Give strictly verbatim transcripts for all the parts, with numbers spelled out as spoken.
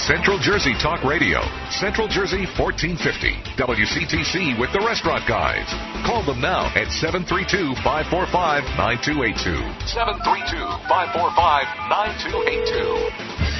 Central Jersey Talk Radio. Central Jersey fourteen fifty. W C T C with the Restaurant Guys. Call them now at seven three two, five four five, nine two eight two. seven three two, five four five, nine two eight two.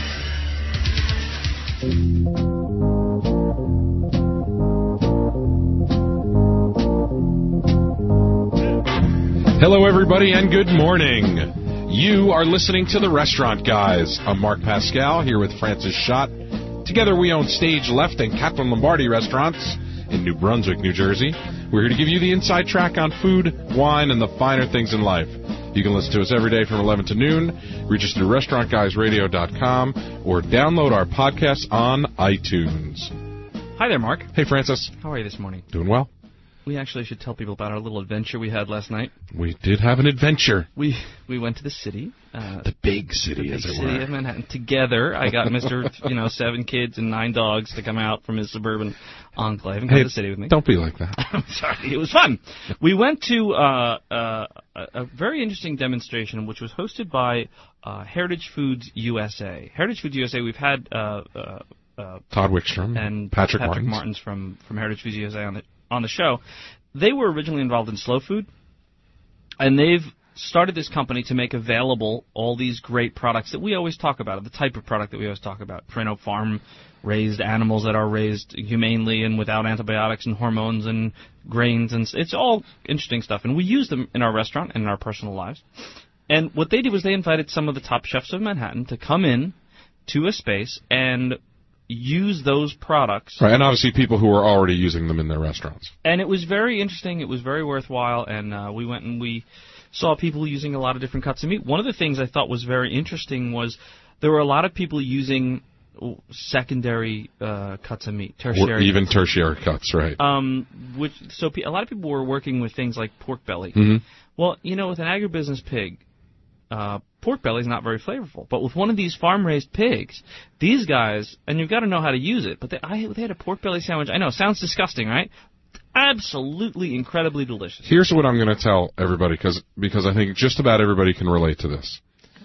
Hello, everybody, and good morning. You are listening to The Restaurant Guys. I'm Mark Pascal, here with Francis Schott. Together we own Stage Left and Captain Lombardi restaurants in New Brunswick, New Jersey. We're here to give you the inside track on food, wine, and the finer things in life. You can listen to us every day from eleven to noon. Reach us through restaurant guys radio dot com or download our podcasts on iTunes. Hi there, Mark. Hey, Francis. How are you this morning? Doing well. We actually should tell people about our little adventure we had last night. We did have an adventure. We we went to the city. Uh, the big city, the as big it city were. of Manhattan. Together, I got Mister you know, seven kids and nine dogs to come out from his suburban enclave and come hey, to the city with me. Don't be like that. I'm sorry. It was fun. We went to uh, uh, a very interesting demonstration, which was hosted by uh, Heritage Foods U S A. Heritage Foods U S A, we've had uh, uh, uh, Todd Wickstrom and Patrick, Patrick Martins. Martins from, from Heritage Foods U S A on the on the show. They were originally involved in slow food, and they've started this company to make available all these great products that we always talk about, the type of product that we always talk about, you know, farm-raised animals that are raised humanely and without antibiotics and hormones and grains, and it's all interesting stuff. And we use them in our restaurant and in our personal lives. And what they did was they invited some of the top chefs of Manhattan to come in to a space and use those products. Right, and obviously people who are already using them in their restaurants. And it was very interesting. It was very worthwhile. And uh, we went and we saw people using a lot of different cuts of meat. One of the things I thought was very interesting was there were a lot of people using secondary uh, cuts of meat, tertiary. Or even tertiary cuts, right. Um, which so pe- a lot of people were working with things like pork belly. Mm-hmm. Well, you know, with an agribusiness pig, Uh, pork belly is not very flavorful, but with one of these farm-raised pigs, these guys, and you've got to know how to use it, but they, I, they had a pork belly sandwich. I know, sounds disgusting, right? Absolutely incredibly delicious. Here's what I'm going to tell everybody, cause, because I think just about everybody can relate to this.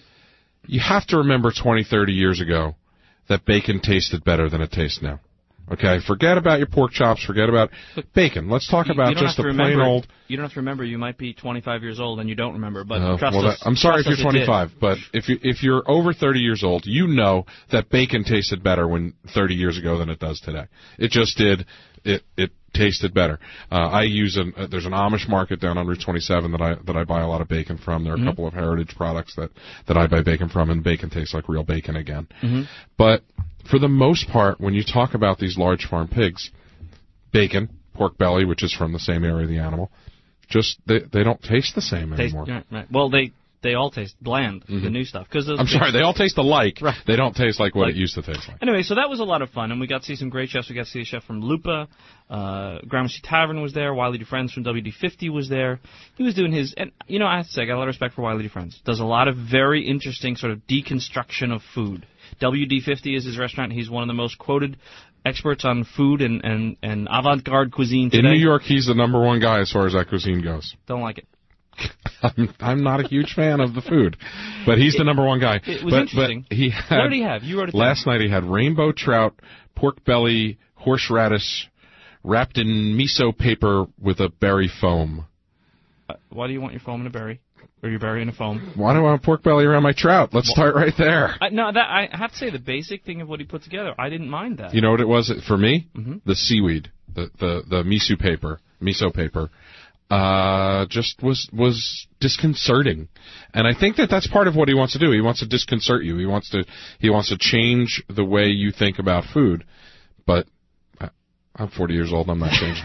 You have to remember twenty, thirty years ago that bacon tasted better than it tastes now. Okay, forget about your pork chops. Forget about bacon. Let's talk you, about you just the plain remember, old. You don't have to remember. You might be twenty-five years old and you don't remember, but uh, trust well, us. That, I'm sorry if trust you're us, twenty-five, but if you if you're over thirty years old, you know that bacon tasted better when thirty years ago than it does today. It just did. It it tasted better. Uh, I use an uh, there's an Amish market down on Route twenty-seven that I that I buy a lot of bacon from. There are a mm-hmm. couple of Heritage products that that I buy bacon from, and bacon tastes like real bacon again. Mm-hmm. But for the most part, when you talk about these large farm pigs, bacon, pork belly, which is from the same area of the animal, just they they don't taste the same taste, anymore. Right, right. Well, they they all taste bland, mm-hmm. the new stuff. Cause I'm sorry, they all taste alike. Right. They don't taste like what like, it used to taste like. Anyway, so that was a lot of fun, and we got to see some great chefs. We got to see a chef from Lupa. Uh, Gramercy Tavern was there. Wiley DeFriends from W D fifty was there. He was doing his, and you know, I have to say, I got a lot of respect for Wiley DeFriends. Does a lot of very interesting sort of deconstruction of food. W D fifty is his restaurant. He's one of the most quoted experts on food and, and, and avant-garde cuisine today. In New York, he's the number one guy as far as that cuisine goes. Don't like it. I'm, I'm not a huge fan of the food, but he's the number one guy. It was but, interesting. But he had, what did he have? You wrote it down. Last night he had rainbow trout, pork belly, horseradish, wrapped in miso paper with a berry foam. Uh, why do you want your foam in a berry? Or your berry in a foam? Why do I want pork belly around my trout? Let's well, start right there. I, no, that I have to say the basic thing of what he put together, I didn't mind that. You know what it was for me? Mm-hmm. The seaweed, the the the miso paper, miso paper. Uh, just was was disconcerting, and I think that that's part of what he wants to do. He wants to disconcert you. He wants to he wants to change the way you think about food. But I'm forty years old. I'm not changing.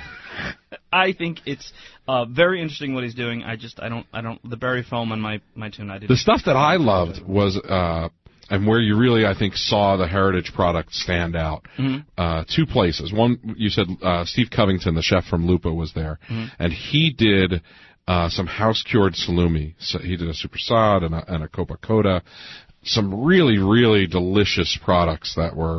I think it's uh, very interesting what he's doing. I just I don't I don't the berry foam on my my tune. I did the stuff that I loved was. Uh, And where you really, I think, saw the Heritage product stand out, mm-hmm. uh, two places. One, you said uh, Steve Covington, the chef from Lupa, was there, mm-hmm. and he did uh, some house-cured salumi. So he did a supersad and a, and a copa coda, some really, really delicious products that were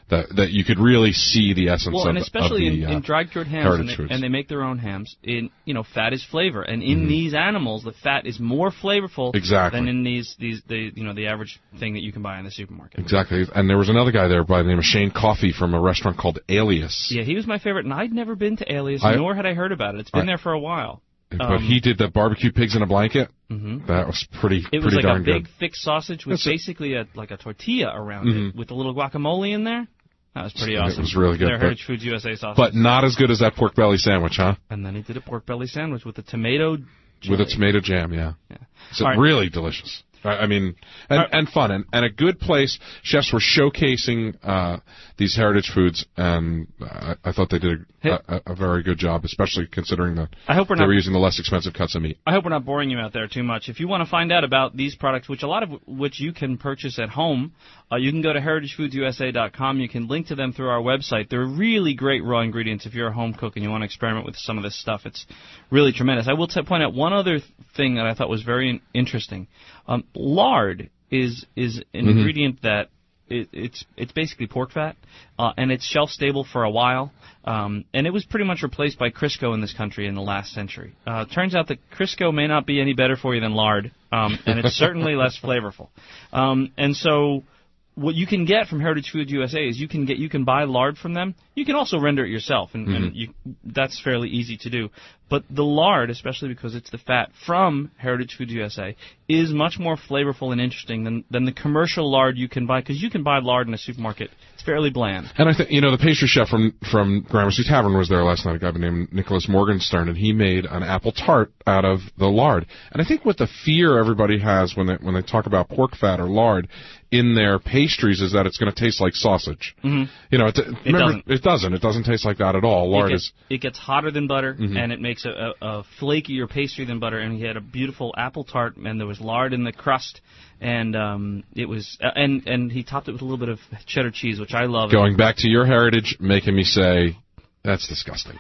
that that you could really see the essence well, of, and especially of the in, uh, in dried cured hams, heritage and they, foods. and they make their own hams. In you know, fat is flavor, and in Mm-hmm. these animals, the fat is more flavorful Exactly. than in these these the you know the average thing that you can buy in the supermarket. Exactly. And there was another guy there by the name of Shane Coffey from a restaurant called Alias. Yeah, he was my favorite, and I'd never been to Alias, I- nor had I heard about it. It's been I- there for a while. But Um, he did the barbecue pigs in a blanket. Mhm. That was pretty It was pretty like darn a big, good. thick sausage with That's it. basically a like a tortilla around Mhm. it, with a little guacamole in there. That was pretty It awesome. was really good, Their but- Heritage Foods U S A sausage. But not as good as that pork belly sandwich, huh? And then he did a pork belly sandwich with a tomato jelly. With a tomato jam, yeah. Yeah. So All right. really delicious. I I mean, and, All right. and fun, and, and a good place. Chefs were showcasing uh, these heritage foods, and uh, I thought they did a, a, a very good job, especially considering that I hope we're they not were using the less expensive cuts of meat. I hope we're not boring you out there too much. If you want to find out about these products, which a lot of which you can purchase at home, uh, you can go to heritage foods U S A dot com. You can link to them through our website. They're really great raw ingredients if you're a home cook and you want to experiment with some of this stuff. It's really tremendous. I will t- point out one other th- thing that I thought was very in- interesting. Um, lard is is an Mhm. ingredient that it, it's it's basically pork fat, uh, and it's shelf stable for a while. Um, and it was pretty much replaced by Crisco in this country in the last century. Uh, turns out that Crisco may not be any better for you than lard, um, and it's certainly less flavorful. Um, and so, what you can get from Heritage Foods U S A is you can get you can buy lard from them. You can also render it yourself, and, Mm-hmm. and you, that's fairly easy to do. But the lard, especially because it's the fat from Heritage Foods U S A, is much more flavorful and interesting than, than the commercial lard you can buy, because you can buy lard in a supermarket. It's fairly bland. And I think, you know, the pastry chef from, from Gramercy Tavern was there last night, a guy named Nicholas Morgenstern, and he made an apple tart out of the lard. And I think what the fear everybody has when they, when they talk about pork fat or lard in their pastries is that it's going to taste like sausage. Mm-hmm. You know, it, remember, doesn't. it doesn't. It doesn't taste like that at all. Lard it gets, is... it gets hotter than butter, Mhm. and it makes a, a, a flakier pastry than butter. And he had a beautiful apple tart, and there was lard in the crust, and um, it was uh, and and he topped it with a little bit of cheddar cheese, which I love. Going back to your heritage, making me say, that's disgusting.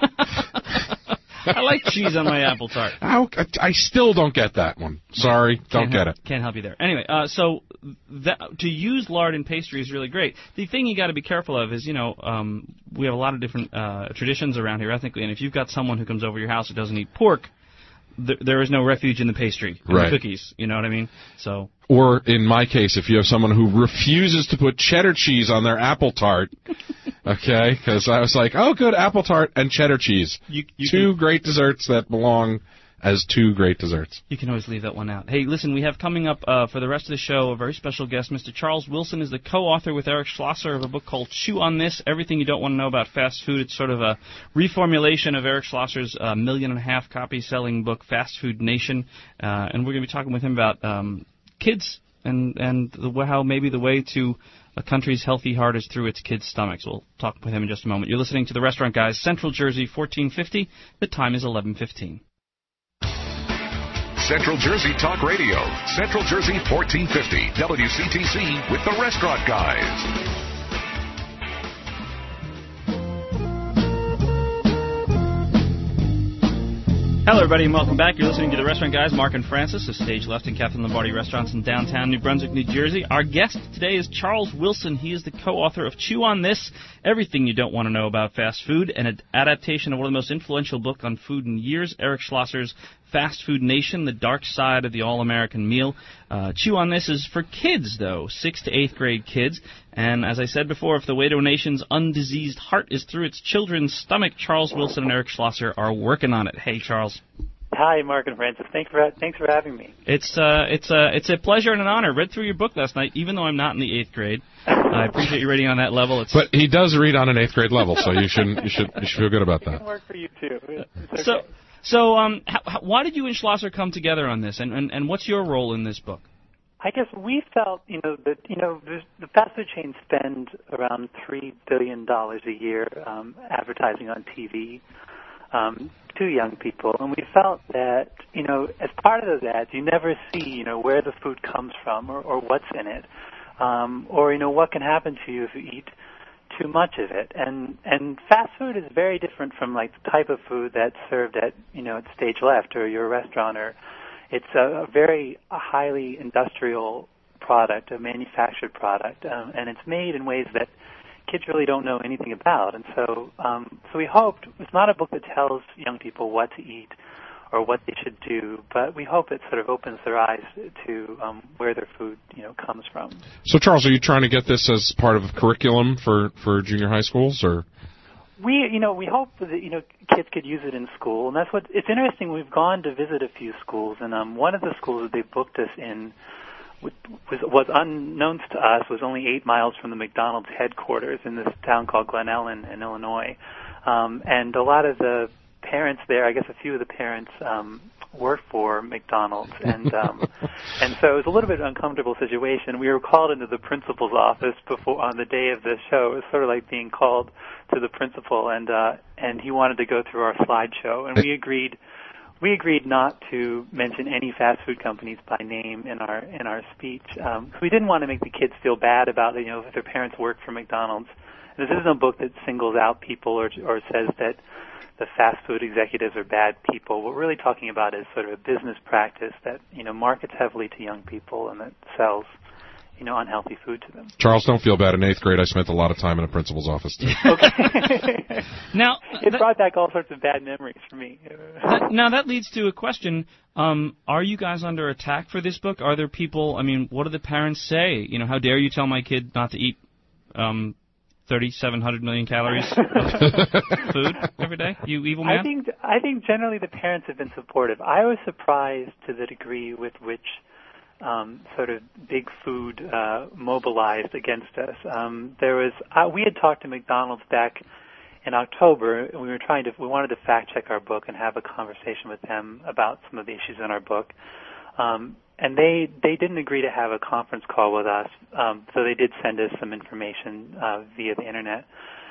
I like cheese on my apple tart. How, I, I still don't get that one. Sorry, don't Can't get help, it. Can't help you there. Anyway, uh, so that, to use lard in pastry is really great. The thing you got to be careful of is, you know, um, we have a lot of different uh, traditions around here ethnically, and if you've got someone who comes over your house who doesn't eat pork, th- there is no refuge in the pastry, in Right. the cookies. You know what I mean? So. Or, in my case, if you have someone who refuses to put cheddar cheese on their apple tart, okay, because I was like, oh, good, apple tart and cheddar cheese. You, you two can, great desserts that belong as two great desserts. You can always leave that one out. Hey, listen, we have coming up uh, for the rest of the show a very special guest. Mister Charles Wilson is the co-author with Eric Schlosser of a book called Chew on This, Everything You Don't Want to Know About Fast Food. It's sort of a reformulation of Eric Schlosser's uh, million and a half copy selling book, Fast Food Nation. Uh, and we're going to be talking with him about um, kids and, and the, how maybe the way to a country's healthy heart is through its kids' stomachs. We'll talk with him in just a moment. You're listening to The Restaurant Guys, Central Jersey, fourteen fifty. The time is eleven fifteen. Central Jersey Talk Radio, Central Jersey fourteen fifty, W C T C with the Restaurant Guys. Hello, everybody, and welcome back. You're listening to The Restaurant Guys, Mark and Francis of Stage Left and Catherine Lombardi Restaurants in downtown New Brunswick, New Jersey. Our guest today is Charles Wilson. He is the co-author of Chew on This, Everything You Don't Want to Know About Fast Food, an adaptation of one of the most influential books on food in years, Eric Schlosser's Fast Food Nation, The Dark Side of the All-American Meal. Uh, Chew on This is for kids, though, sixth to eighth grade kids. And as I said before, if the way to a nation's undiseased heart is through its children's stomach, Charles Wilson and Eric Schlosser are working on it. Hey, Charles. Hi, Mark and Francis. Thanks for thanks for having me. It's uh, it's uh, it's a pleasure and an honor. Read through your book last night, even though I'm not in the eighth grade. I appreciate you reading on that level. It's But he does read on an eighth grade level, so you shouldn't you should you should feel good about It can that. work for you too. It's okay. so. So, um, how, how, why did you and Schlosser come together on this, and, and and what's your role in this book? I guess we felt, you know, that you know the, the fast food chains spend around three billion dollars a year um, advertising on T V um, to young people, and we felt that, you know, as part of those ads, you never see, you know, where the food comes from or, or what's in it, um, or you know what can happen to you if you eat too much of it. And and fast food is very different from like the type of food that's served at, you know, at Stage Left or your restaurant. Or it's a, a very a highly industrial product, a manufactured product, um, and it's made in ways that kids really don't know anything about. And so, um, so we hoped it's not a book that tells young people what to eat or what they should do, but we hope it sort of opens their eyes to um, where their food, you know, comes from. So, Charles, are you trying to get this as part of a curriculum for, for junior high schools, or? We, you know, we hope that, you know, kids could use it in school, and that's what, it's interesting, we've gone to visit a few schools, and um, one of the schools that they booked us in was, was unknown to us, was only eight miles from the McDonald's headquarters in this town called Glen Ellen in Illinois. Um, and a lot of the parents there, I guess a few of the parents um, work for McDonald's, and um, and so it was a little bit of an uncomfortable situation. We were called into the principal's office before on the day of the show. It was sort of like being called to the principal, and uh, and he wanted to go through our slideshow, and we agreed. We agreed not to mention any fast food companies by name in our in our speech. Um, we didn't want to make the kids feel bad about, you know, if their parents work for McDonald's. This isn't a book that singles out people or or says that the fast food executives are bad people. What we're really talking about is sort of a business practice that, you know, markets heavily to young people and that sells, you know, unhealthy food to them. Charles, don't feel bad. In eighth grade, I spent a lot of time in a principal's office, too. Okay. Now, it that, brought back all sorts of bad memories for me. that, now, that leads to a question. Um, are you guys under attack for this book? Are there people, I mean, what do the parents say? You know, how dare you tell my kid not to eat um, thirty-seven hundred million calories of food every day? You evil man? I think, I think generally the parents have been supportive. I was surprised to the degree with which Um, sort of big food uh, mobilized against us. Um, there was uh, we had talked to McDonald's back in October, and we were trying to we wanted to fact check our book and have a conversation with them about some of the issues in our book. Um, and they they didn't agree to have a conference call with us, um, so they did send us some information uh, via the internet.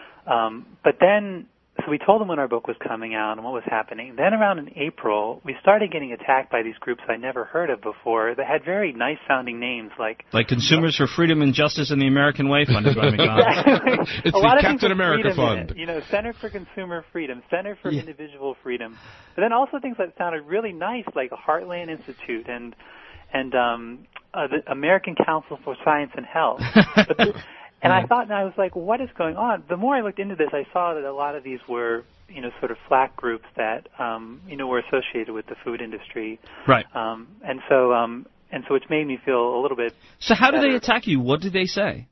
Um, but then. So we told them when our book was coming out and what was happening. Then around in April, we started getting attacked by these groups I never heard of before that had very nice-sounding names like... Like Consumers for Freedom and Justice in the American Way, funded by McDonald's. Exactly. It's a the lot Captain of America Fund. You know, Center for Consumer Freedom, Center for yeah. Individual Freedom. But then also things that sounded really nice, like Heartland Institute and and um, uh, the American Council for Science and Health. But the, And I thought, and I was like, what is going on? The more I looked into this, I saw that a lot of these were, you know, sort of flack groups that, um, you know, were associated with the food industry. Right. Um, and so, um, and so which made me feel a little bit. So how do better. they attack you? What do they say?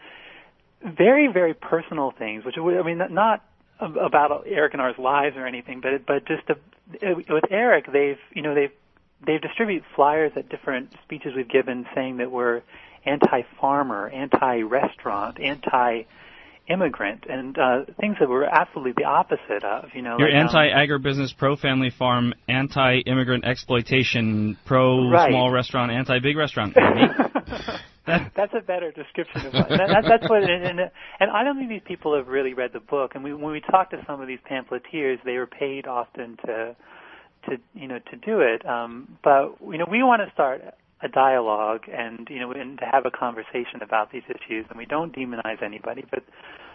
Very, very personal things, which I mean, not about Eric and ours lives or anything, but but just to, with Eric, they've, you know, they've they've distributed flyers at different speeches we've given saying that we're anti-farmer, anti-restaurant, anti-immigrant, and uh, things that were absolutely the opposite of. You know, You're like, anti-agribusiness, pro-family farm, anti-immigrant exploitation, pro-small right. restaurant, anti-big restaurant. that, that's a better description of what. That, that, that's what. And, and, and I don't think these people have really read the book. And we, when we talked to some of these pamphleteers, they were paid often to, to you know, to do it. Um, but you know, we want to start a dialogue and, you know, and to have a conversation about these issues, and we don't demonize anybody, but,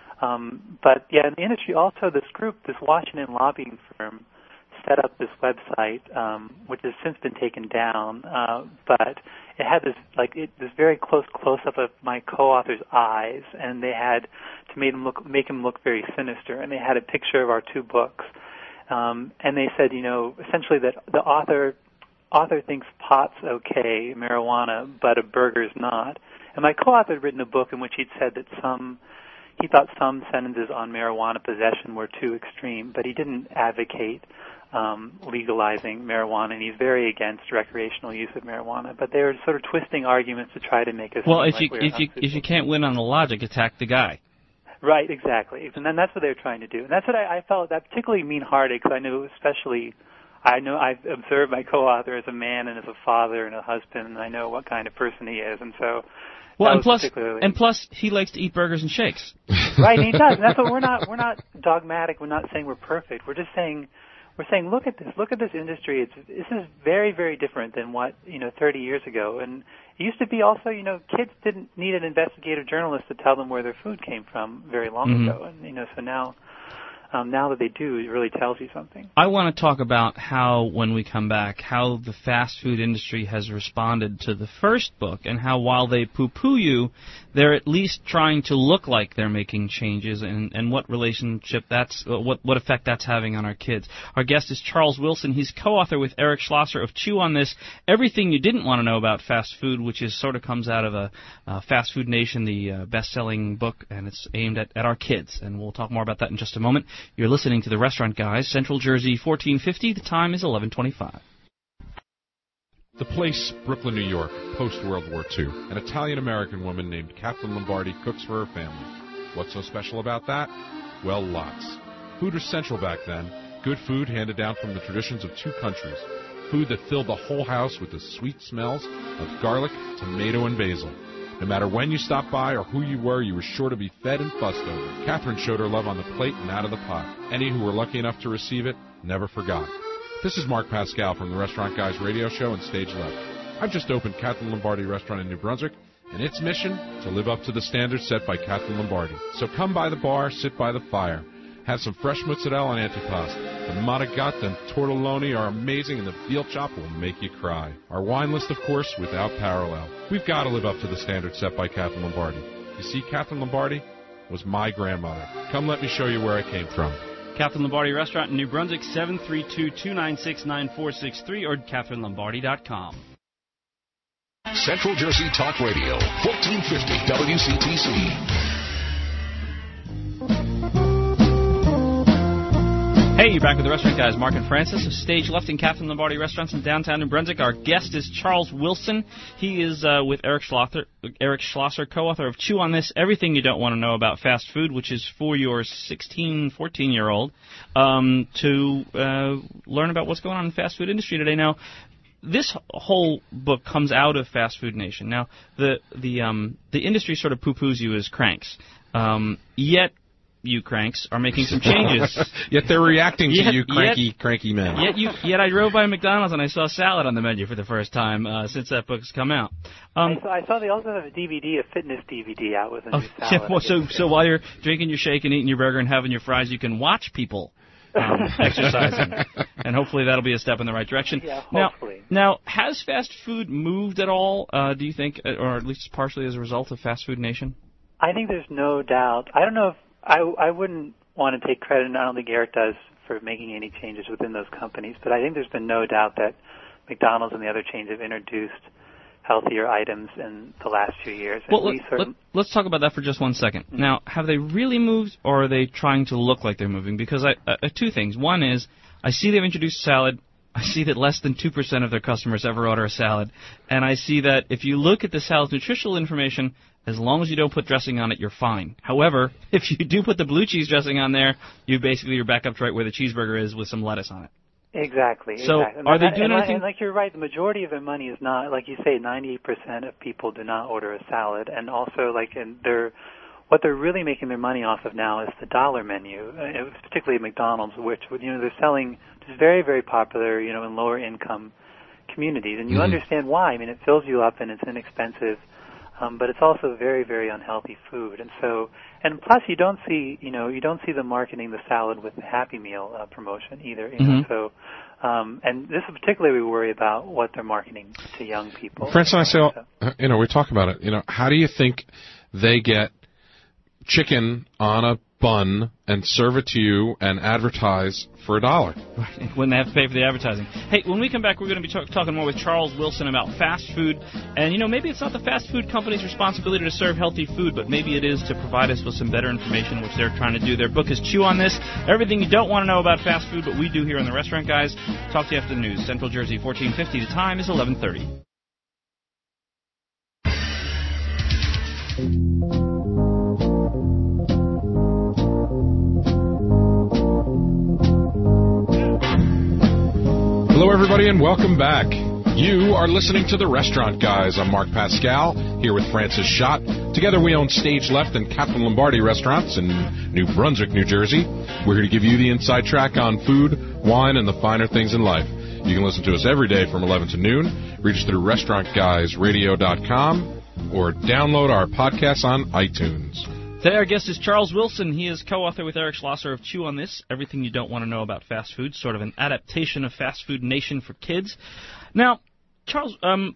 um, but yeah, in the industry also, this group, this Washington lobbying firm, set up this website, um, which has since been taken down, uh, but it had this, like, it, this very close close-up of my co-author's eyes, and they had to make him look, make him look very sinister, and they had a picture of our two books, um, and they said, you know, essentially that the author author thinks pot's okay, marijuana, but a burger's not. And my co-author had written a book in which he'd said that some, he thought some sentences on marijuana possession were too extreme, but he didn't advocate um, legalizing marijuana, and he's very against recreational use of marijuana. But they were sort of twisting arguments to try to make us. Well, if like you we if you if you can't win on the logic, attack the guy. Right, exactly, and then that's what they were trying to do, and that's what I, I felt that particularly mean-hearted, because I knew especially. I know I've observed my co-author as a man and as a father and a husband, and I know what kind of person he is, and so. Well, and plus, particularly... and plus, he likes to eat burgers and shakes. Right, and he does. And that's what we're not. We're not dogmatic. We're not saying we're perfect. We're just saying, we're saying, look at this. Look at this industry. It's this is very, very different than what you know thirty years ago. And it used to be also, you know, kids didn't need an investigative journalist to tell them where their food came from very long mm-hmm. ago, and you know, so now. um, now that they do, it really tells you something. I want to talk about how, when we come back, how the fast food industry has responded to the first book, and how while they poo-poo you, they're at least trying to look like they're making changes, and, and what relationship that's, what, what effect that's having on our kids. Our guest is Charles Wilson. He's co-author with Eric Schlosser of Chew on This, Everything You Didn't Want to Know About Fast Food, which is sort of comes out of a uh, Fast Food Nation, the uh, best-selling book, and it's aimed at, at our kids, and we'll talk more about that in just a moment. You're listening to The Restaurant Guys, Central Jersey, fourteen fifty. The time is eleven twenty-five. The Place, Brooklyn, New York, post-World War Two. An Italian-American woman named Kathleen Lombardi cooks for her family. What's so special about that? Well, lots. Food was central back then. Good food handed down from the traditions of two countries. Food that filled the whole house with the sweet smells of garlic, tomato, and basil. No matter when you stopped by or who you were, you were sure to be fed and fussed over. Catherine showed her love on the plate and out of the pot. Any who were lucky enough to receive it never forgot. This is Mark Pascal from the Restaurant Guys radio show and Stage Left. I've just opened Kathleen Lombardi Restaurant in New Brunswick, and its mission, to live up to the standards set by Kathleen Lombardi. So come by the bar, sit by the fire. Have some fresh mozzarella and antipasto. The manigatta and tortelloni are amazing, and the veal chop will make you cry. Our wine list, of course, without parallel. We've got to live up to the standards set by Kathleen Lombardi. You see, Kathleen Lombardi was my grandmother. Come let me show you where I came from. Kathleen Lombardi Restaurant in New Brunswick, seven three two, two nine six, nine four six three, or Catherine Lombardi dot com. Central Jersey Talk Radio, fourteen fifty W C T C. Hey, you're back with the Restaurant Guys, Mark and Francis of Stage Left in Kathleen Lombardi Restaurants in downtown New Brunswick. Our guest is Charles Wilson. He is uh, with Eric Schlosser, Eric Schlosser, co-author of Chew on This, Everything You Don't Want to Know About Fast Food, which is for your sixteen, fourteen-year-old, um, to uh, learn about what's going on in the fast food industry today. Now, this whole book comes out of Fast Food Nation. Now, the the um, the industry sort of poo-poos you as cranks, um, yet you cranks are making some changes. Yet they're reacting to yet, you cranky, yet, cranky men. Yet, you, yet I drove by McDonald's and I saw salad on the menu for the first time uh, since that book's come out. Um, I, saw, I saw they also have a D V D, a fitness D V D out with a oh, new salad. Yeah, well, so, so while you're drinking your shake and eating your burger and having your fries, you can watch people um, exercising. And hopefully that'll be a step in the right direction. Yeah, now, hopefully. Now, has fast food moved at all, uh, do you think, or at least partially as a result of Fast Food Nation? I think there's no doubt. I don't know if I, I wouldn't want to take credit, and I don't think Eric does, for making any changes within those companies, but I think there's been no doubt that McDonald's and the other chains have introduced healthier items in the last few years. Well, let, let, let's talk about that for just one second. Mm-hmm. Now, have they really moved, or are they trying to look like they're moving? Because I, uh, two things. One is, I see they've introduced salad. I see that less than two percent of their customers ever order a salad. And I see that if you look at the salad's nutritional information, as long as you don't put dressing on it, you're fine. However, if you do put the blue cheese dressing on there, you basically you're back up to right where the cheeseburger is with some lettuce on it. Exactly. So exactly. are they and, doing and, anything? And like you're right, the majority of their money is not, like you say, ninety percent of people do not order a salad. And also, like, in their, what they're really making their money off of now is the dollar menu, uh, particularly at McDonald's, which, you know, they're selling just very, very popular, you know, in lower income communities. And you mm-hmm. understand why. I mean, it fills you up and it's inexpensive. Um, but it's also very, very unhealthy food, and so, and plus you don't see, you know, you don't see them marketing the salad with the Happy Meal uh, promotion either. You mm-hmm. know, so, um, and this is particularly we worry about what they're marketing to young people. Francis and I say, so. you know, we talk about it. You know, how do you think they get chicken on a bun and serve it to you and advertise for a dollar? When they have to pay for the advertising. Hey, when we come back, we're going to be talk- talking more with Charles Wilson about fast food. And, you know, maybe it's not the fast food company's responsibility to serve healthy food, but maybe it is to provide us with some better information, which they're trying to do. Their book is Chew on This, Everything You Don't Want to Know About Fast Food, but we do here on the Restaurant Guys. Talk to you after the news. Central Jersey, fourteen fifty. The time is eleven thirty. Hello, everybody, and welcome back. You are listening to The Restaurant Guys. I'm Mark Pascal, here with Francis Schott. Together we own Stage Left and Kathleen Lombardi Restaurants in New Brunswick, New Jersey. We're here to give you the inside track on food, wine, and the finer things in life. You can listen to us every day from eleven to noon. Reach us through restaurant guys radio dot com or download our podcasts on iTunes. Today our guest is Charles Wilson. He is co-author with Eric Schlosser of Chew on This, Everything You Don't Want to Know About Fast Food, sort of an adaptation of Fast Food Nation for kids. Now, Charles, um,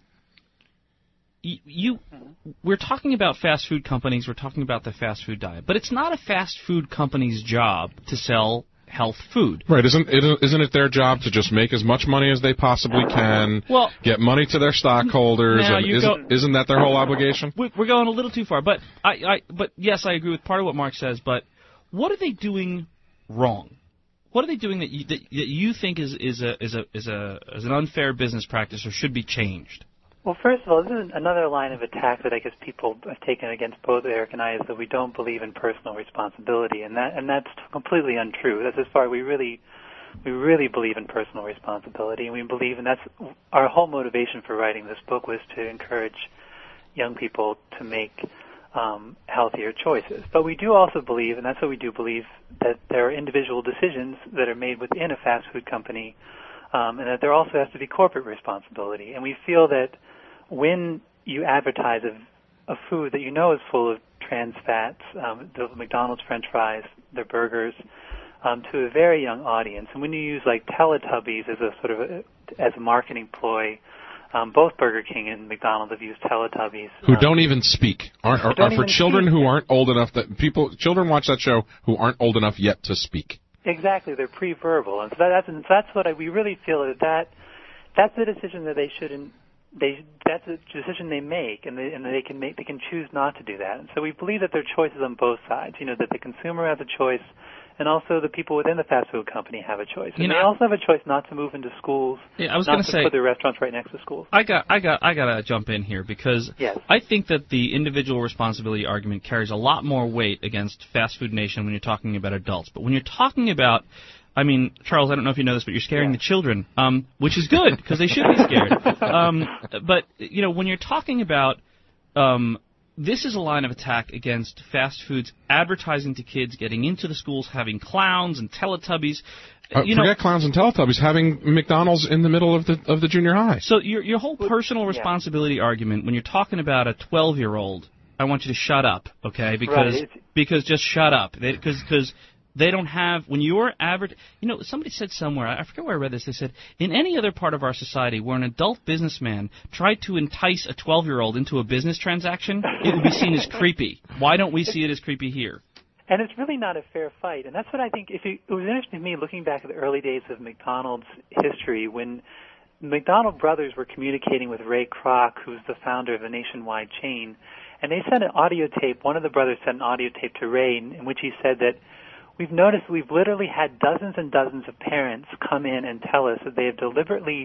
you, you, we're talking about fast food companies, we're talking about the fast food diet, but it's not a fast food company's job to sell health food. Right, isn't it, isn't it their job to just make as much money as they possibly can, well, get money to their stockholders, now and you isn't, go, isn't that their whole obligation? We're going a little too far, but I, I, but yes, I agree with part of what Mark says, but what are they doing wrong? What are they doing that you, that, that you think is, is, a, is, a, is, a, is an unfair business practice or should be changed? Well, first of all, this is another line of attack that I guess people have taken against both Eric and I, is that we don't believe in personal responsibility, and that and that's completely untrue. That's as far we really we really believe in personal responsibility, and we believe, and that's our whole motivation for writing this book was to encourage young people to make um, healthier choices. But we do also believe, and that's what we do believe, that there are individual decisions that are made within a fast food company, um, and that there also has to be corporate responsibility. And we feel that when you advertise a, a food that you know is full of trans fats, um, the McDonald's French fries, their burgers, um, to a very young audience, and when you use like Teletubbies as a sort of a, as a marketing ploy, um, both Burger King and McDonald's have used Teletubbies, who um, don't even speak, aren't are, are for children speak. who aren't old enough that people children watch that show who aren't old enough yet to speak. Exactly, they're pre-verbal, and so that's and so that's what I, we really feel that, that that's the decision that they shouldn't. They that's a decision they make, and they and they can make they can choose not to do that. And so we believe that there are choices on both sides. You know, that the consumer has a choice, and also the people within the fast food company have a choice. And you know, they also have a choice not to move into schools. Yeah, I was going to say put their restaurants right next to schools. I got I got I got to jump in here because yes. I think that the individual responsibility argument carries a lot more weight against Fast Food Nation when you're talking about adults. But when you're talking about I mean, Charles, I don't know if you know this, but you're scaring yeah. the children, um, which is good, because they should be scared. Um, but, you know, when you're talking about, um, this is a line of attack against fast foods, advertising to kids, getting into the schools, having clowns and Teletubbies. Uh, you forget know, clowns and Teletubbies, having McDonald's in the middle of the of the junior high. So your your whole personal responsibility yeah. argument, when you're talking about a twelve-year-old, I want you to shut up, okay? Because right. because just shut up. Because because they don't have, when you're advert, you know, somebody said somewhere, I forget where I read this, they said, in any other part of our society where an adult businessman tried to entice a twelve-year-old into a business transaction, it would be seen as creepy. Why don't we see it as creepy here? And it's really not a fair fight. And that's what I think, if you, it was interesting to me looking back at the early days of McDonald's history when McDonald brothers were communicating with Ray Kroc, who's the founder of the nationwide chain, and they sent an audio tape, one of the brothers sent an audio tape to Ray in which he said that we've noticed we've literally had dozens and dozens of parents come in and tell us that they have deliberately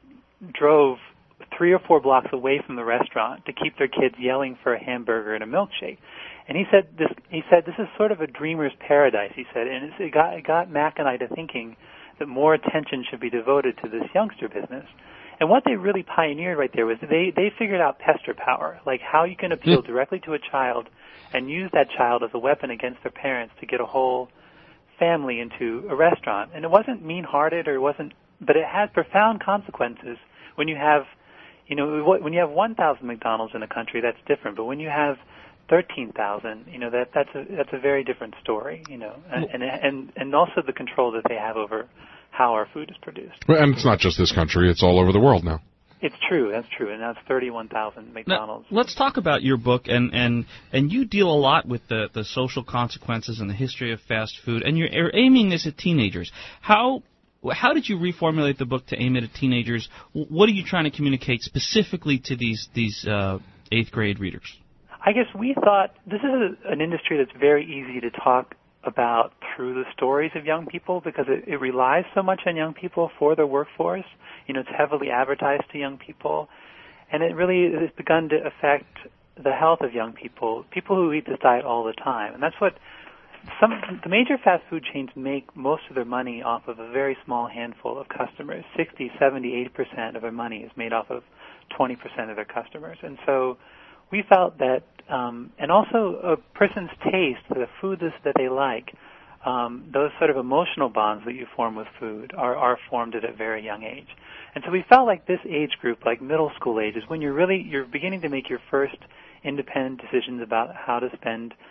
drove three or four blocks away from the restaurant to keep their kids yelling for a hamburger and a milkshake. And he said this. He said this is sort of a dreamer's paradise. He said, and it got it got Mac and I to thinking that more attention should be devoted to this youngster business. And what they really pioneered right there was they they figured out pester power, like how you can appeal directly to a child and use that child as a weapon against their parents to get a whole family into a restaurant. And it wasn't mean-hearted, or it wasn't, but it has profound consequences when you have, you know, when you have one thousand McDonald's in a country, that's different. But when you have thirteen thousand, you know, that that's a that's a very different story, you know, and and and, and also the control that they have over how our food is produced. Well, and it's not just this country; it's all over the world now. It's true. That's true. And that's thirty-one thousand McDonald's. Now, let's talk about your book, and, and, and you deal a lot with the, the social consequences and the history of fast food, and you're, you're aiming this at teenagers. How how did you reformulate the book to aim it at teenagers? What are you trying to communicate specifically to these these uh, eighth grade readers? I guess we thought this is a, an industry that's very easy to talk about through the stories of young people because it, it relies so much on young people for their workforce. You know, it's heavily advertised to young people, and it really has begun to affect the health of young people, people who eat this diet all the time. And that's what some the major fast food chains make most of their money off of a very small handful of customers. sixty, seventy, eighty percent of their money is made off of twenty percent of their customers. And so we felt that, um, and also a person's taste, the food that they like, um, those sort of emotional bonds that you form with food are, are formed at a very young age. And so we felt like this age group, like middle school age, is when you're really, you're beginning to make your first independent decisions about how to spend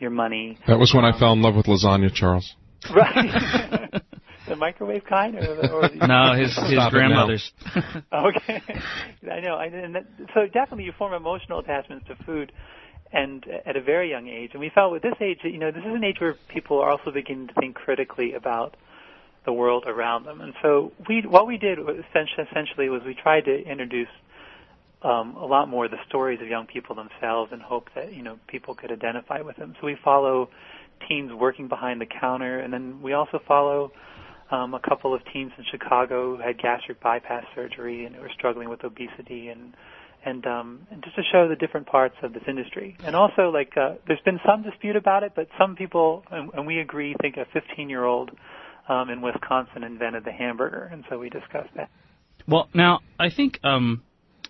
your money. That was when um, I fell in love with lasagna, Charles. Right. The microwave kind, or, the, or the, no, his his grandmother's. Okay, I know. I and that, so definitely, you form emotional attachments to food, and at a very young age. And we felt with this age, you know, this is an age where people are also beginning to think critically about the world around them. And so we, what we did essentially, essentially was we tried to introduce um, a lot more of the stories of young people themselves, and hope that, you know, people could identify with them. So we follow teens working behind the counter, and then we also follow um, a couple of teens in Chicago who had gastric bypass surgery and who were struggling with obesity, and and um, and just to show the different parts of this industry. And also, like, uh, there's been some dispute about it, but some people, and, and we agree, think a fifteen-year-old um, in Wisconsin invented the hamburger, and so we discussed that. Well, now, I think um,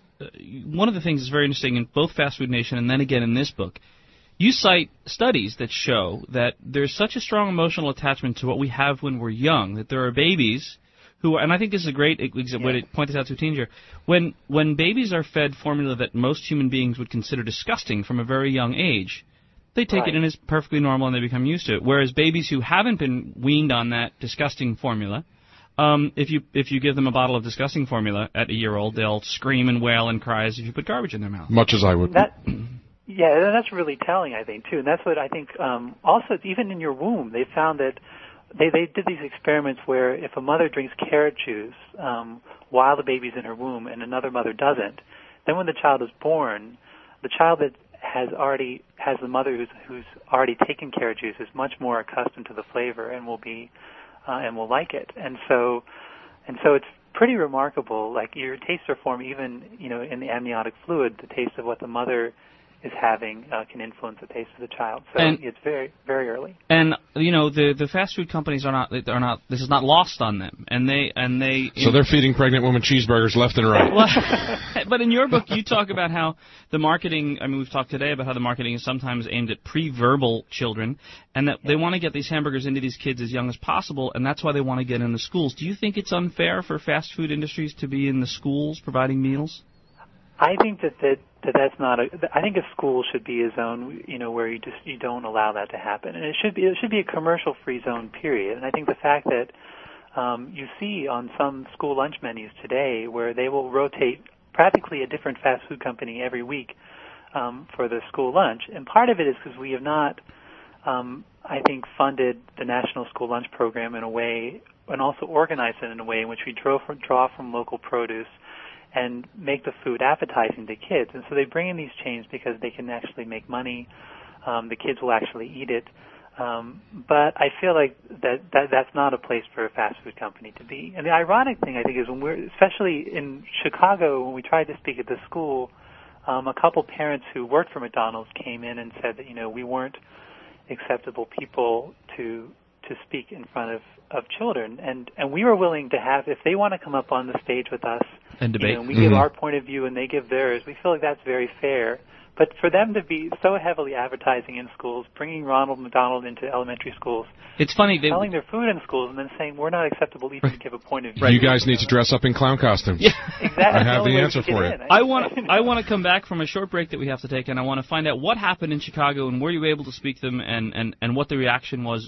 one of the things that's very interesting in both Fast Food Nation and then again in this book, you cite studies that show that there's such a strong emotional attachment to what we have when we're young, that there are babies who, and I think this is a great example, way to point this out to a teenager, when, when babies are fed formula that most human beings would consider disgusting from a very young age, they take right. it in as perfectly normal and they become used to it. Whereas babies who haven't been weaned on that disgusting formula, um, if you if you give them a bottle of disgusting formula at a year old, they'll scream and wail and cry as if you put garbage in their mouth. Much as I would. That, yeah, that's really telling, I think, too. And that's what I think, um, also, even in your womb, they found that They they did these experiments where if a mother drinks carrot juice um, while the baby's in her womb and another mother doesn't, then when the child is born, the child that has already has the mother who's who's already taken carrot juice is much more accustomed to the flavor and will be uh, and will like it. And so and so it's pretty remarkable. Like, your tastes are formed even, you know, in the amniotic fluid. The taste of what the mother is having uh, can influence the taste of the child. So and, it's very, very early. And you know, the the fast food companies are not are not. This is not lost on them, and they and they. So in, they're feeding pregnant women cheeseburgers left and right. Well, but in your book, you talk about how the marketing. I mean, we've talked today about how the marketing is sometimes aimed at pre-verbal children, and that yeah. they want to get these hamburgers into these kids as young as possible, and that's why they want to get in the schools. Do you think it's unfair for fast food industries to be in the schools providing meals? I think that, that that that's not a. I think a school should be a zone, you know, where you just you don't allow that to happen, and it should be it should be a commercial-free zone, period. And I think the fact that um, you see on some school lunch menus today, where they will rotate practically a different fast food company every week um, for the school lunch, and part of it is because we have not, um, I think, funded the National School Lunch Program in a way, and also organized it in a way in which we draw from, draw from local produce and make the food appetizing to kids. And so they bring in these chains because they can actually make money. Um, the kids will actually eat it. Um, but I feel like that, that that's not a place for a fast food company to be. And the ironic thing, I think, is when we're, especially in Chicago, when we tried to speak at the school, um, a couple parents who worked for McDonald's came in and said that, you know, we weren't acceptable people to to speak in front of, of children. And, and we were willing to have, if they want to come up on the stage with us, and debate. You know, and we mm-hmm. give our point of view and they give theirs, we feel like that's very fair. But for them to be so heavily advertising in schools, bringing Ronald McDonald into elementary schools, it's funny they selling their food in schools, and then saying we're not acceptable even to give a point of view. Right. You guys need to dress up in clown costumes. Yeah. Exactly. I have the answer for you. I want I want to come back from a short break that we have to take, and I want to find out what happened in Chicago and were you able to speak to them, and, and, and what the reaction was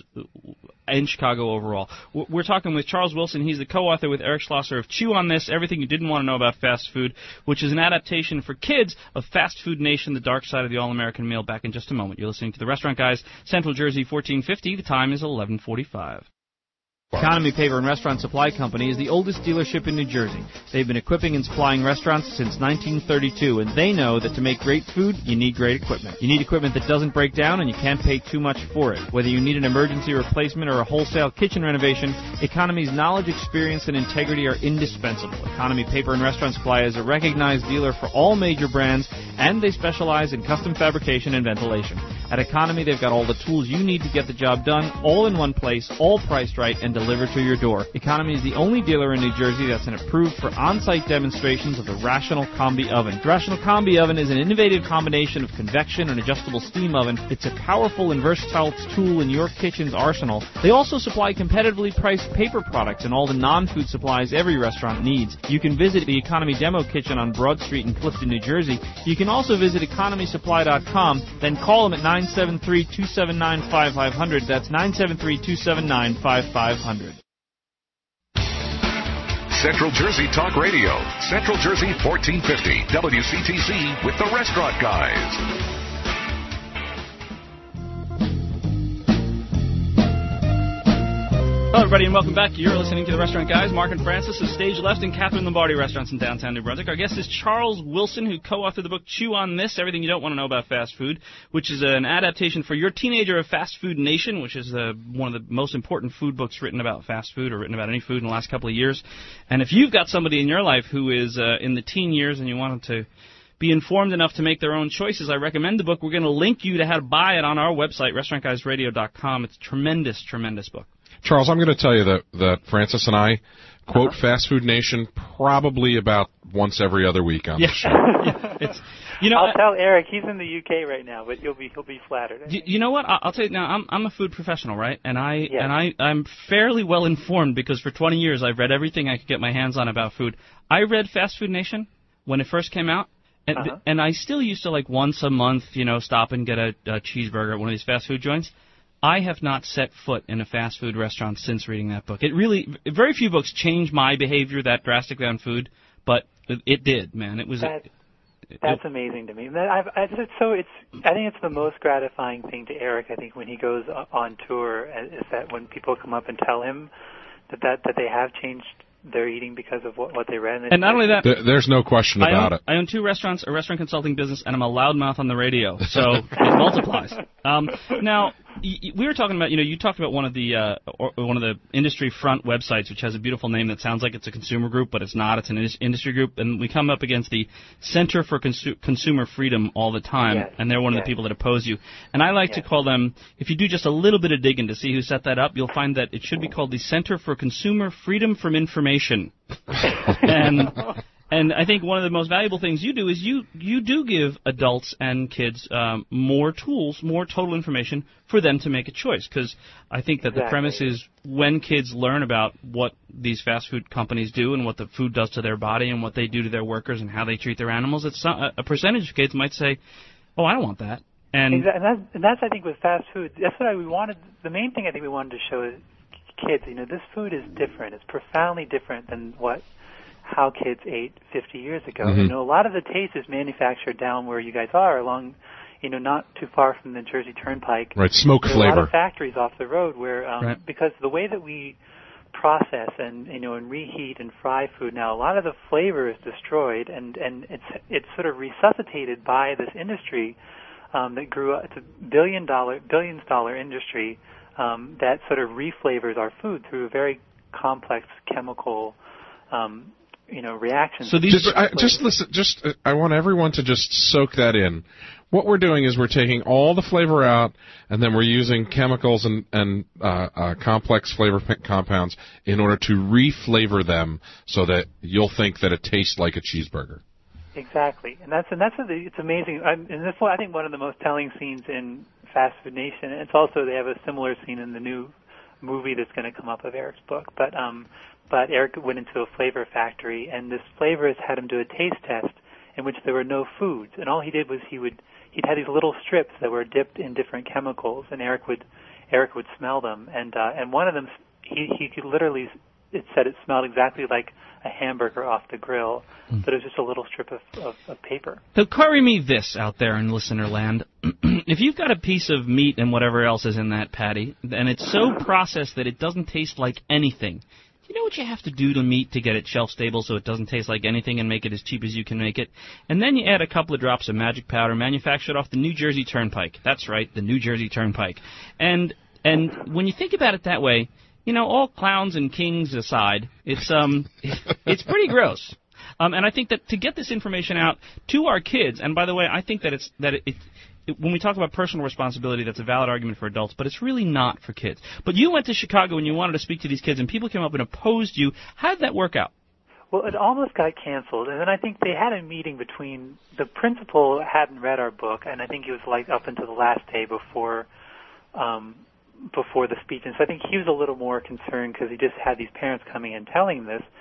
in Chicago overall. We're talking with Charles Wilson. He's the co-author with Eric Schlosser of Chew on This, Everything You Didn't Want to Know About Fast Food, which is an adaptation for kids of Fast Food Nation, The Dark Side of the All-American Meal. Back in just a moment. You're listening to The Restaurant Guys, Central Jersey, fourteen fifty. The time is eleven forty-five. Economy Paper and Restaurant Supply Company is the oldest dealership in New Jersey. They've been equipping and supplying restaurants since nineteen thirty-two, and they know that to make great food, you need great equipment. You need equipment that doesn't break down, and you can't pay too much for it. Whether you need an emergency replacement or a wholesale kitchen renovation, Economy's knowledge, experience, and integrity are indispensable. Economy Paper and Restaurant Supply is a recognized dealer for all major brands, and they specialize in custom fabrication and ventilation. At Economy, they've got all the tools you need to get the job done, all in one place, all priced right, and delivered to your door. Economy is the only dealer in New Jersey that's been approved for on-site demonstrations of the Rational Combi Oven. The Rational Combi Oven is an innovative combination of convection and adjustable steam oven. It's a powerful and versatile tool in your kitchen's arsenal. They also supply competitively priced paper products and all the non-food supplies every restaurant needs. You can visit the Economy Demo Kitchen on Broad Street in Clifton, New Jersey. You can also visit economy supply dot com, then call them at nine nine seven three, two seven nine, five five zero zero. That's nine seven three, two seven nine, five five zero zero. Central Jersey Talk Radio. Central Jersey fourteen fifty. W C T C with the Restaurant Guys. Hello, everybody, and welcome back. You're listening to The Restaurant Guys. Mark and Francis of Stage Left and Catherine Lombardi Restaurants in downtown New Brunswick. Our guest is Charles Wilson, who co-authored the book Chew on This, Everything You Don't Want to Know About Fast Food, which is an adaptation for your teenager of Fast Food Nation, which is uh, one of the most important food books written about fast food or written about any food in the last couple of years. And if you've got somebody in your life who is uh, in the teen years and you want them to be informed enough to make their own choices, I recommend the book. We're going to link you to how to buy it on our website, restaurant guys radio dot com. It's a tremendous, tremendous book. Charles, I'm going to tell you that, that Francis and I quote uh-huh. Fast Food Nation probably about once every other week on yeah. the show. yeah. It's, you know, I'll I, tell Eric. He's in the U K right now, but he'll be he'll be flattered. You, you know what? I'll tell you now. I'm I'm a food professional, right? And I yeah. and I I'm fairly well informed because for twenty years I've read everything I could get my hands on about food. I read Fast Food Nation when it first came out. And, uh-huh. and I still used to, like, once a month, you know, stop and get a, a cheeseburger at one of these fast food joints. I have not set foot in a fast food restaurant since reading that book. It really, very few books change my behavior that drastically on food, but it, it did, man. It was. That, it, that's it, amazing to me. I've, I, it's, so it's. I think it's the most gratifying thing to Eric. I think when he goes on tour, is that when people come up and tell him that that, that they have changed their eating because of what, what they read. And, and not only that, there, there's no question I about own, it. I own two restaurants, a restaurant consulting business, and I'm a loudmouth on the radio, so it multiplies. Um, now, y- y- we were talking about, you know, you talked about one of the uh, or, one of the industry front websites, which has a beautiful name that sounds like it's a consumer group, but it's not. It's an in- industry group, and we come up against the Center for Consu- Consumer Freedom all the time, yes. and they're one yes. of the people that oppose you. And I like yes. to call them, if you do just a little bit of digging to see who set that up, you'll find that it should be called the Center for Consumer Freedom from Information. and and I think one of the most valuable things you do is you, you do give adults and kids um, more tools, more total information for them to make a choice. Because I think that exactly. the premise is when kids learn about what these fast food companies do and what the food does to their body and what they do to their workers and how they treat their animals, it's some, a percentage of kids might say, oh, I don't want that. And, exactly. and, that's, and that's, I think, with fast food. That's what I, we wanted. The main thing I think we wanted to show is kids, you know, this food is different. It's profoundly different than what how kids ate fifty years ago. Mm-hmm. You know, a lot of the taste is manufactured down where you guys are, along, you know, not too far from the Jersey Turnpike. Right, smoke There's flavor. A lot of factories off the road where, um, right. because the way that we process and you know and reheat and fry food now, a lot of the flavor is destroyed, and and it's it's sort of resuscitated by this industry um, that grew up. It's a billion dollar billions dollar industry. Um, that sort of reflavors our food through a very complex chemical, um, you know, reaction. So these just, I, just listen. Just uh, I want everyone to just soak that in. What we're doing is we're taking all the flavor out, and then we're using chemicals and and uh, uh, complex flavor compounds in order to reflavor them so that you'll think that it tastes like a cheeseburger. Exactly, and that's and that's a, it's amazing. I'm, and this one, I think, one of the most telling scenes in Fast Food Nation. It's also they have a similar scene in the new movie that's going to come up of Eric's book. But um, but Eric went into a flavor factory, and this flavorist had him do a taste test in which there were no foods, and all he did was he would he'd had these little strips that were dipped in different chemicals, and Eric would Eric would smell them, and uh, and one of them he he could literally it said it smelled exactly like a hamburger off the grill, mm. but it was just a little strip of, of, of paper. So query me this out there in listener land. If you've got a piece of meat and whatever else is in that patty, and it's so processed that it doesn't taste like anything, you know what you have to do to meat to get it shelf stable so it doesn't taste like anything and make it as cheap as you can make it? And then you add a couple of drops of magic powder manufactured off the New Jersey Turnpike. That's right, the New Jersey Turnpike. And and when you think about it that way, you know, all clowns and kings aside, it's um, it's pretty gross. Um, and I think that to get this information out to our kids, and by the way, I think that it's that it, it, it when we talk about personal responsibility, that's a valid argument for adults, but it's really not for kids. But you went to Chicago and you wanted to speak to these kids, and people came up and opposed you. How did that work out? Well, it almost got canceled, and then I think they had a meeting between the principal hadn't read our book, and I think it was like up until the last day before. Um, before the speech, and so I think he was a little more concerned because he just had these parents coming and telling this.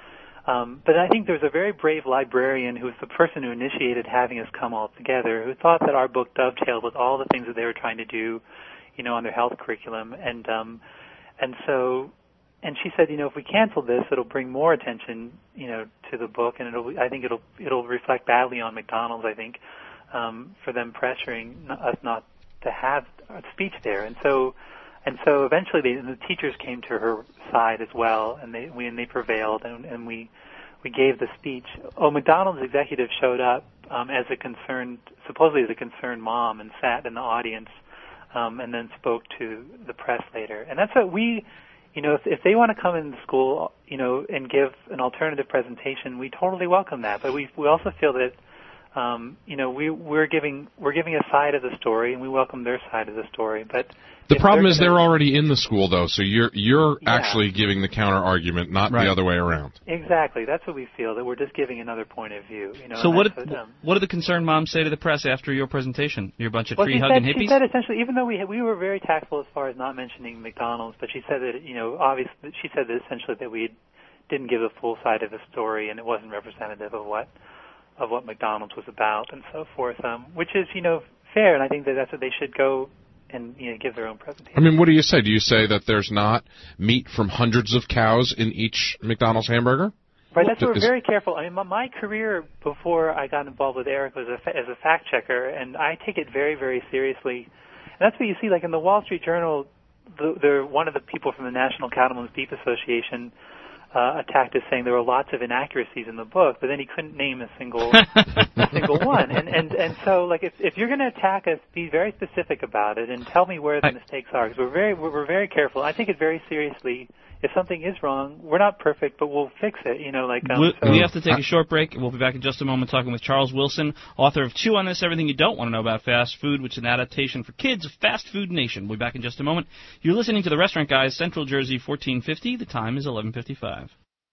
Um, but I think there was a very brave librarian who was the person who initiated having us come all together, who thought that our book dovetailed with all the things that they were trying to do, you know, on their health curriculum. And um, and so, and she said, you know, if we cancel this, it'll bring more attention, you know, to the book, and it'll, I think it'll it'll reflect badly on McDonald's, I think, um, for them pressuring us not to have a speech there. And so, and so eventually they, the teachers came to her side as well, and they we, and they prevailed, and, and we we gave the speech. Oh, McDonald's executive showed up um, as a concerned, supposedly as a concerned mom, and sat in the audience, um, and then spoke to the press later. And that's what we, you know, if, if they want to come into school, you know, and give an alternative presentation, we totally welcome that. But we we also feel that, um, you know, we we're giving we're giving a side of the story, and we welcome their side of the story. But the problem they're is they're already in the school, though, so you're you're Yeah. actually giving the counter argument, not Right. the other way around. Exactly. That's what we feel, that we're just giving another point of view. You know, So and what that's did, um, what did the concerned mom say to the press after your presentation? You're a bunch of well, she tree-hugging said, hippies? she said essentially, even though we had, we were very tactful as far as not mentioning McDonald's, but she said that, you know, obviously, she said that essentially that we didn't give the full side of the story, and it wasn't representative of what of what McDonald's was about, and so forth, um, which is, you know, fair, and I think that that's what they should go and, you know, give their own presentation. I mean, what do you say? Do you say that there's not meat from hundreds of cows in each McDonald's hamburger? Right, that's what we're Is- very careful. I mean, my, my career before I got involved with Eric was a, fa- as a fact checker, and I take it very, very seriously. And that's what you see, like in the Wall Street Journal, the, the, one of the people from the National Cattlemen's Beef Association uh, attacked us, saying there were lots of inaccuracies in the book, but then he couldn't name a single a single one. And and and so, like, if if you're going to attack us, be very specific about it and tell me where the I- mistakes are, because we're very we're, we're very careful. I take it very seriously. If something is wrong, we're not perfect, but we'll fix it. You know, like um, we, so, we have to take a short break. We'll be back in just a moment talking with Charles Wilson, author of Chew on This, Everything You Don't Want to Know About Fast Food, which is an adaptation for kids of Fast Food Nation. We'll be back in just a moment. You're listening to The Restaurant Guys, Central Jersey, fourteen fifty. The time is eleven fifty-five.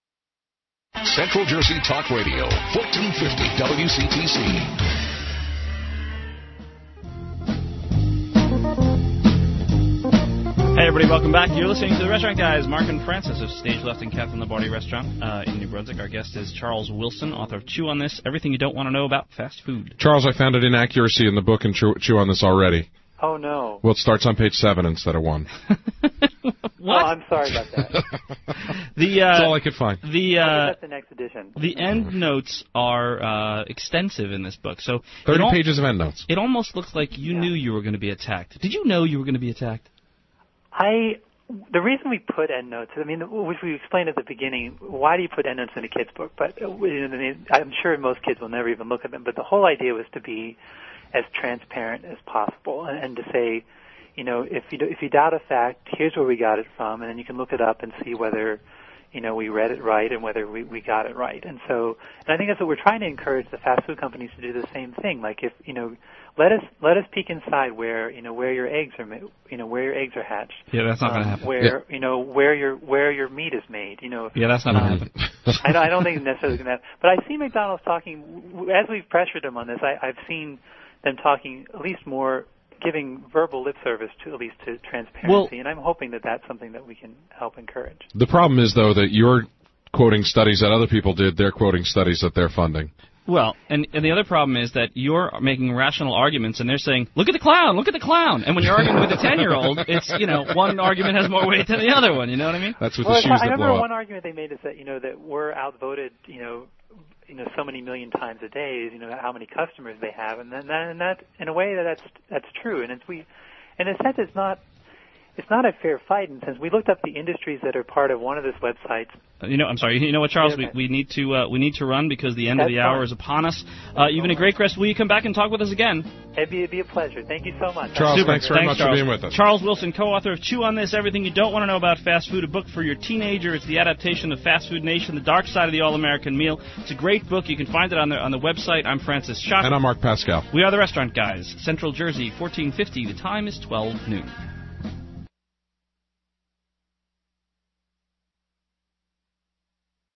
Central Jersey Talk Radio, fourteen fifty W C T C. Hey, everybody, welcome back. You're listening to The Restaurant Guys. Mark and Francis of Stage Left and Captain Lombardi Restaurant uh, in New Brunswick. Our guest is Charles Wilson, author of Chew on This, Everything You Don't Want to Know About Fast Food. Charles, I found an inaccuracy in the book and chew, chew on this already. Oh no. Well, it starts on page seven instead of one. What? Oh, I'm sorry about that. The, uh, That's all I could find. the, uh, That's the next edition. the end notes are uh, extensive in this book. So Thirty it al- pages of endnotes. It almost looks like you Yeah. knew you were going to be attacked. Did you know you were going to be attacked? I the reason we put endnotes, I mean, which we explained at the beginning, why do you put endnotes in a kid's book? But uh, I'm sure most kids will never even look at them. But the whole idea was to be as transparent as possible, and, and to say, you know, if you do, if you doubt a fact, here's where we got it from, and then you can look it up and see whether, you know, we read it right and whether we, we got it right. And so, and I think that's what we're trying to encourage the fast food companies to do the same thing. Like, if, you know, let us let us peek inside where, you know, where your eggs are, ma- you know, where your eggs are hatched. Yeah, that's not Um, going to happen. Where you know where your where your meat is made. You know. If, Yeah, that's not going to happen. I don't, I don't think it's necessarily going to happen. But I see McDonald's talking, w- as we've pressured them on this, I, I've seen them talking at least more, giving verbal lip service to at least to transparency, Well- and I'm hoping that that's something that we can help encourage. The problem is, though, that you're quoting studies that other people did. They're quoting studies that they're funding. Well, and, and the other problem is that you're making rational arguments, and they're saying, look at the clown, look at the clown. And when you're arguing with a ten-year-old, it's, you know, one argument has more weight than the other one. You know what I mean? That's with Well, the shoes I that remember blow up. one argument they made is that, you know, that we're outvoted, you know, you know, so many million times a day, you know, how many customers they have, and then that, and that, in a way, that that's that's true, and it's we, in a sense, it's not, it's not a fair fight, and since we looked up the industries that are part of one of these websites. You know, I'm sorry. You know what, Charles? Yeah, We, we need to uh, we need to run because the end of That's the hour fine. is upon us. Uh, you've been a great guest. Will you come back and talk with us again? It'd be, it'd be a pleasure. Thank you so much. Charles, Super. thanks very much Charles. for being with us. Charles Wilson, co-author of Chew on This, Everything You Don't Want to Know About Fast Food, a book for your teenager. It's the adaptation of Fast Food Nation, The Dark Side of the All-American Meal. It's a great book. You can find it on the on the website. I'm Francis Schott. And I'm Mark Pascal. We are the Restaurant Guys, Central Jersey, fourteen fifty. The time is twelve noon.